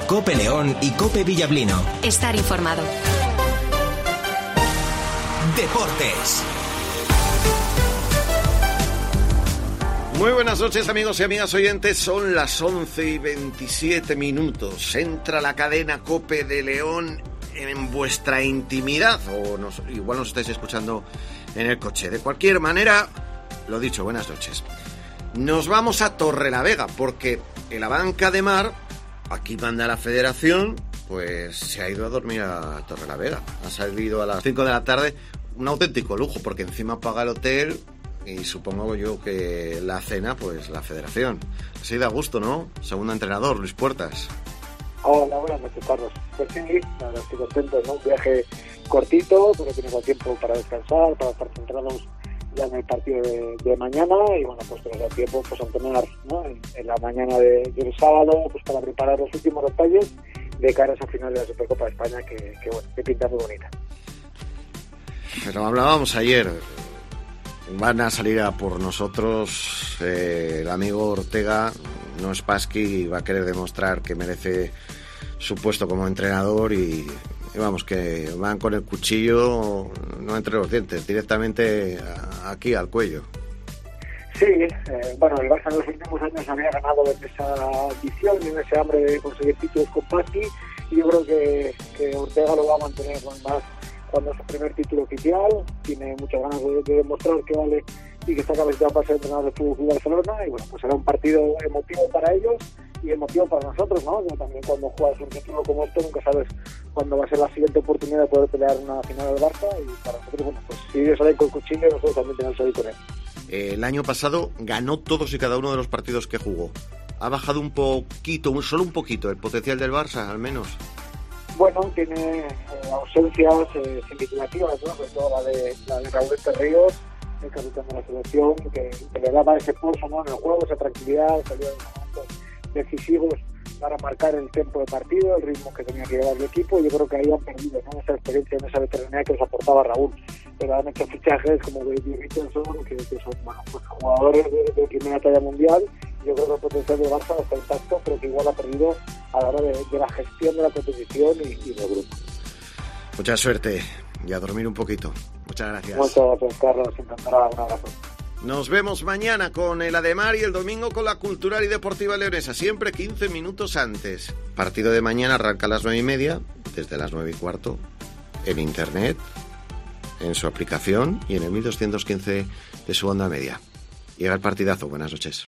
COPE León y COPE Villablino. Estar informado. Deportes. Muy buenas noches, amigos y amigas oyentes. Son las 11:27. Entra la cadena COPE de León en vuestra intimidad, o igual nos estáis escuchando en el coche. De cualquier manera, lo dicho, buenas noches. Nos vamos a Torrelavega, porque en la banca de mar, aquí manda la federación, pues se ha ido a dormir a Torrelavega. Ha salido a las 5 de la tarde, un auténtico lujo, porque encima paga el hotel y supongo yo que la cena, pues la federación. Se ha ido a gusto, ¿no? Segundo entrenador, Luis Puertas. Hola, buenas noches, Carlos. Pues sí, ahora estoy contento, ¿no? Un viaje cortito, pero tenemos tiempo para descansar, para estar centrados ya en el partido de mañana, y bueno, pues tenemos tiempo pues a entrenar, ¿no? En la mañana del sábado, pues para preparar los últimos detalles de cara a esa final de la Supercopa de España que bueno, que pinta muy bonita. Pero hablábamos ayer, van a salir a por nosotros, el amigo Ortega, no es Pasqui, y va a querer demostrar que merece su puesto como entrenador y vamos, que van con el cuchillo no entre los dientes, directamente aquí al cuello. Sí, bueno, el Barça en los últimos años había ganado en esa edición y en ese hambre de conseguir títulos con Pasqui, y yo creo que Ortega lo va a mantener con más cuando es su primer título oficial. Tiene muchas ganas de demostrar que vale y que está capacitado para ser entrenador del Fútbol Club Barcelona, y bueno, pues será un partido emotivo para ellos y emotivo para nosotros, ¿no? Que también cuando juegas un título como este nunca sabes cuándo va a ser la siguiente oportunidad de poder pelear una final del Barça, y para nosotros, bueno, pues si ellos salen con el cuchillo, nosotros también tenemos que salir con él. El año pasado ganó todos y cada uno de los partidos que jugó. Ha bajado un poquito, solo un poquito, el potencial del Barça, al menos. Bueno, tiene ausencias significativas, ¿no? Sobre todo la de Raúl Ríos, el capitán de la selección, que le daba ese pulso, ¿no? En el juego, esa tranquilidad, salía en momentos decisivos para marcar el tiempo de partido, el ritmo que tenía que llevar el equipo. Yo creo que ahí han perdido, ¿no? Esa experiencia, esa veteranía que les aportaba Raúl. Pero han hecho fichajes como David Richardson, que son, bueno, pues jugadores de primera talla mundial. Yo creo que el potencial de Barça está intacto, pero que igual ha perdido a la hora de la gestión de la competición y del grupo. Mucha suerte y a dormir un poquito. Muchas gracias. Muchas gracias, Carlos. Encantará. Un abrazo. Nos vemos mañana con el Ademar y el domingo con la Cultural y Deportiva Leonesa, siempre 15 minutos antes. Partido de mañana arranca a las 9:30, desde las 9:15, en internet, en su aplicación y en el 1215 de su onda media. Llega el partidazo. Buenas noches.